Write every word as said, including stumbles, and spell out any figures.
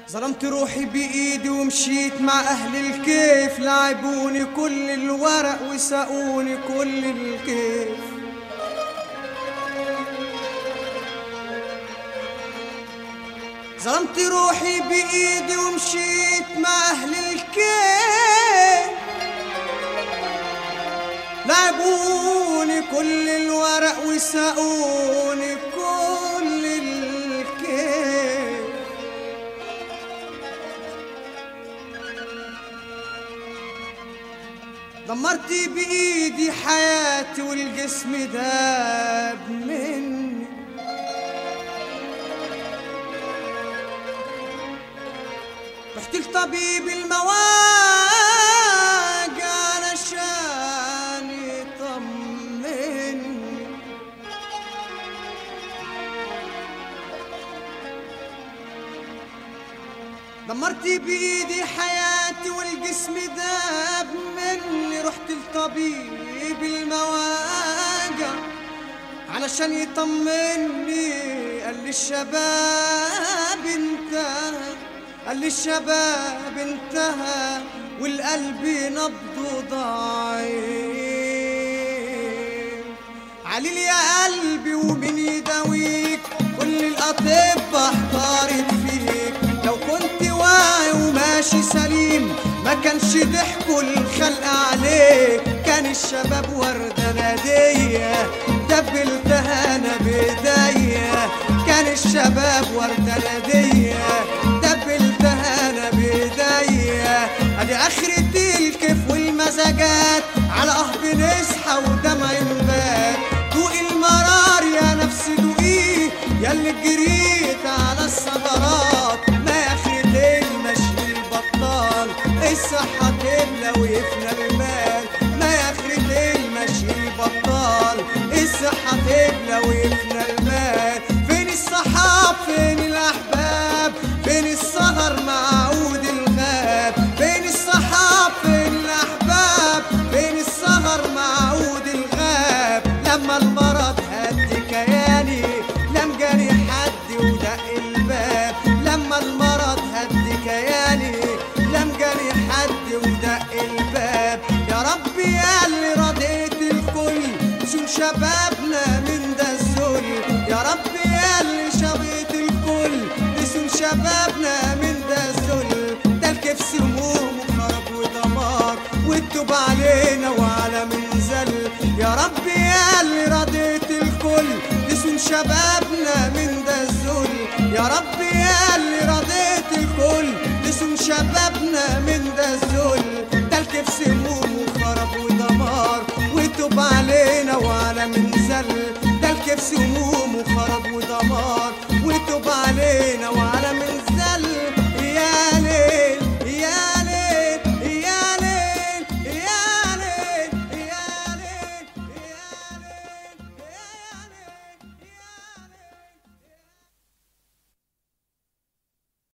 ظلمت روحي بإيدي ومشيت مع أهل الكيف، لعبوني كل الورق وساقوني كل الكيف. ظلمت روحي بإيدي ومشيت مع أهل الكيف، لعبوني كل الورق وساقوني كل الكيف. دمرت بإيدي حياتي والجسم داب مني، رحت لطبيب المواجع علشان يطمني. دمرت بإيدي حياتي والجسم داب مني، رحت لطبيب المواجع علشان يطمني. قال لي الشباب انتهى، قال لي الشباب انتهى والقلب نبضه ضعيف. عليل يا قلبي ومين يداويك، كل الأطباء احتارت فيك. لو كنت واعي وماشي سليم ما كانش ضحكوا الخلق عليك. كان الشباب وردة نادية دبلتها انا بايديا. كان الشباب وردة نادية دبلتها انا بايديا. ادي اخرة الكيف والمزاجات، على اه بنصحى ودمع نبات. دوق المرار يا نفسي دوقيه، ياللي جريت على الثغرات. ما اخرة المشي البطال، الصحة تملى ويفنى المال. ما اخرة المشي البطال، الصحة تملى ويفنى المال. فين الصحاب فين الاحباب، فين السهر مع عود الغاب. فين الصحاب فين الاحباب، فين السهر مع عود الغاب. لما المرض هد كياني لم جاني حد ودق الباب. لما المرض هد كياني لم جاني حد ودق الباب. يا رب يا اللي رضيت الكل، شون شبابنا من ده الذل. يا رب يا اللي شبيت الكل، لسون شبابنا من ده الذل. ده الكيف سموم وخرب ودمار، والتوب علينا وعلى من زل. يا رب يا اللي رضيت الكل، لسون شبابنا من ده الذل. يا رب يا اللي رضيت الكل، لسون شبابنا من ده الذل. ده الكيف سموم وخرب ودمار، والتوب علينا وعلى من زل. ده الكيف سموم وخرب ودمار، والتوب علينا وعلى